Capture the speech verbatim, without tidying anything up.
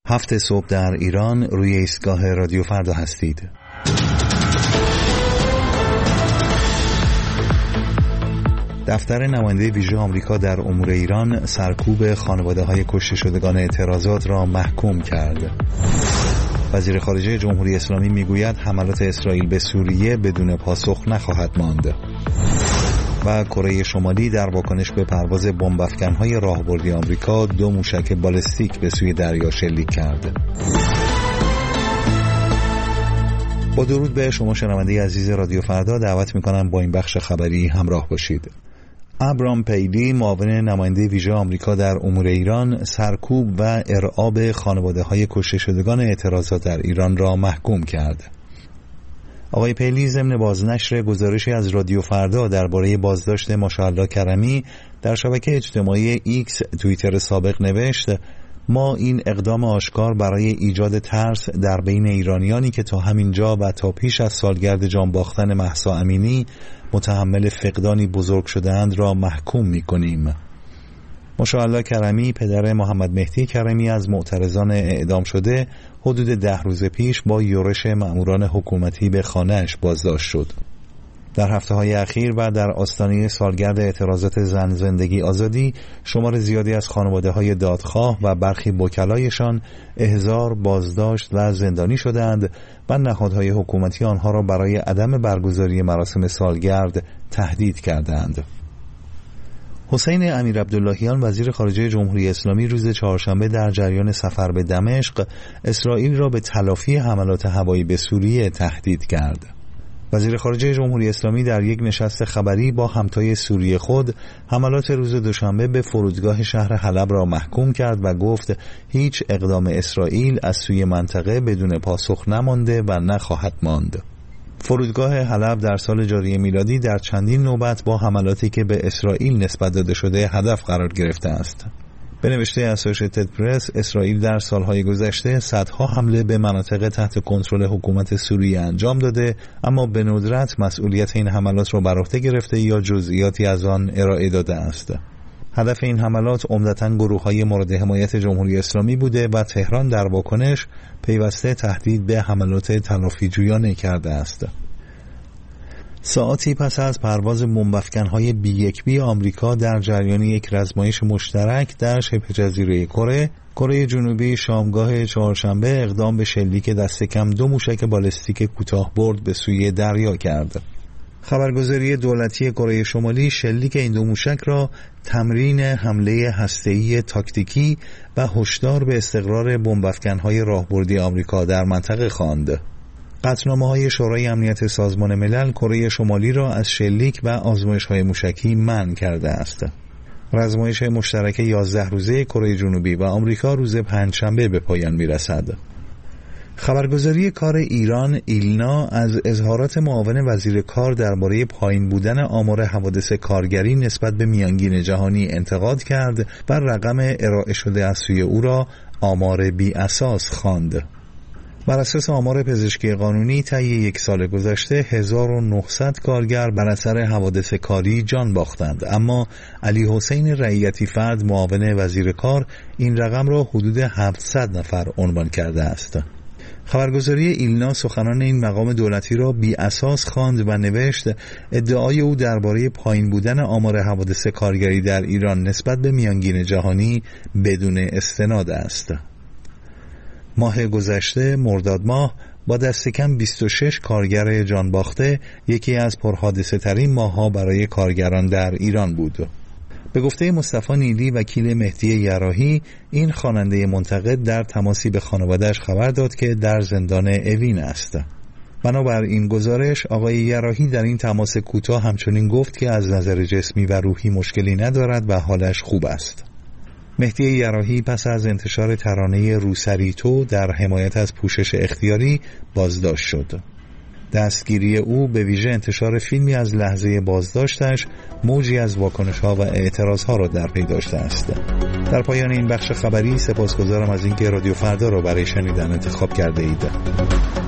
هفت صبح در ایران روی ایستگاه رادیو فردا هستید. دفتر نماینده ویژه آمریکا در امور ایران سرکوب خانواده‌های کشته شدگان اعتراضات را محکوم کرد. وزیر خارجه جمهوری اسلامی میگوید حملات اسرائیل به سوریه بدون پاسخ نخواهد ماند. و کره شمالی در واکنش به پرواز بمب‌افکن‌های راهبردی آمریکا دو موشک بالستیک به سوی دریا شلیک کرد. با درود به شما شنونده عزیز رادیو فردا، دعوت می‌کنم با این بخش خبری همراه باشید. ابرام پیلی، معاون نماینده ویژه آمریکا در امور ایران، سرکوب و ارعاب خانواده‌های کشته شدگان اعتراضات در ایران را محکوم کرد. آقای پیلی ضمن بازنشر گزارشی از رادیو فردا درباره بازداشت ماشاءالله کرمی در شبکه اجتماعی ایکس توییتر سابق نوشت: ما این اقدام آشکار برای ایجاد ترس در بین ایرانیانی که تا همین جا و تا پیش از سالگرد جان باختن مهسا امینی متحمل فقدانی بزرگ شده‌اند را محکوم می‌کنیم. ماشاءالله کرمی، پدر محمد مهدی کرمی از معترضان اعدام شده، حدود ده روز پیش با یورش مأموران حکومتی به خانه‌اش بازداشت شد. در هفته‌های اخیر و در آستانه سالگرد اعتراضات زن زندگی آزادی، شمار زیادی از خانواده‌های دادخواه و برخی وکلایشان احضار، بازداشت و زندانی شدند و نهادهای حکومتی آنها را برای عدم برگزاری مراسم سالگرد تهدید کردند. حسین امیرعبداللهیان، وزیر خارجه جمهوری اسلامی، روز چهارشنبه در جریان سفر به دمشق اسرائیل را به تلافی حملات هوایی به سوریه تهدید کرد. وزیر خارجه جمهوری اسلامی در یک نشست خبری با همتای سوری خود حملات روز دوشنبه به فرودگاه شهر حلب را محکوم کرد و گفت هیچ اقدام اسرائیل از سوی منطقه بدون پاسخ نمانده و نخواهد ماند. فرودگاه حلب در سال جاری میلادی در چندین نوبت با حملاتی که به اسرائیل نسبت داده شده هدف قرار گرفته است. به نوشته اسوشییتد پرس، اسرائیل در سالهای گذشته صدها حمله به مناطق تحت کنترل حکومت سوریه انجام داده، اما به ندرت مسئولیت این حملات را بر عهده گرفته یا جزئیاتی از آن ارائه داده است. هدف این حملات عمدتاً گروه‌های مورد حمایت جمهوری اسلامی بوده و تهران در واکنش پیوسته تهدید به حملات تلافیجویانه کرده است. ساعتی پس از پرواز بمب‌افکن‌های بی یک بی آمریکا در جریان یک رزمایش مشترک در شبه جزیره کره، کره جنوبی شامگاه چهارشنبه اقدام به شلیک دست کم دو موشک بالستیک کوتاه‌برد به سوی دریا کرد. خبرگزاری دولتی کره شمالی شلیک این دو موشک را تمرین حمله هسته‌ای تاکتیکی و هشدار به استقرار بمب‌افکن‌های راهبردی آمریکا در منطقه خواند. قطعنامه‌های شورای امنیت سازمان ملل کره شمالی را از شلیک و آزمایش‌های موشکی منع کرده است. رزمایش مشترک یازده روزه کره جنوبی و آمریکا روز پنجشنبه به پایان می‌رسد. خبرگزاری کار ایران ایلنا از اظهارات معاون وزیر کار درباره پایین بودن آمار حوادث کارگری نسبت به میانگین جهانی انتقاد کرد و رقم ارائه شده از سوی او را آمار بی اساس خواند. بر اساس آمار پزشکی قانونی طی یک سال گذشته هزار و نهصد کارگر بر اثر حوادث کاری جان باختند، اما علی حسین رعیتی فرد، معاون وزیر کار، این رقم را حدود هفتصد نفر عنوان کرده است. خبرگزاری ایلنا سخنان این مقام دولتی را بی اساس خواند و نوشت ادعای او درباره پایین بودن آمار حوادث کارگری در ایران نسبت به میانگین جهانی بدون استناد است. ماه گذشته مرداد ماه با دست کم بیست و شش کارگر جان باخته یکی از پرحادثه ترین ماه‌ها برای کارگران در ایران بود. به گفته مصطفی نیلی، وکیل مهدی یراحی، این خواننده منتقد در تماسی به خانواده‌اش خبر داد که در زندان اوین است. بنابر این گزارش، آقای یراحی در این تماس کوتاه همچنین گفت که از نظر جسمی و روحی مشکلی ندارد و حالش خوب است. مهدی یراحی پس از انتشار ترانه روسری تو در حمایت از پوشش اختیاری بازداشت شد. دستگیری او به ویژه انتشار فیلمی از لحظه بازداشتش موجی از واکنش‌ها و اعتراض‌ها را در پی داشته است. در پایان این بخش خبری سپاسگزارم از اینکه رادیو فردا را برای شنیدن انتخاب کرده اید.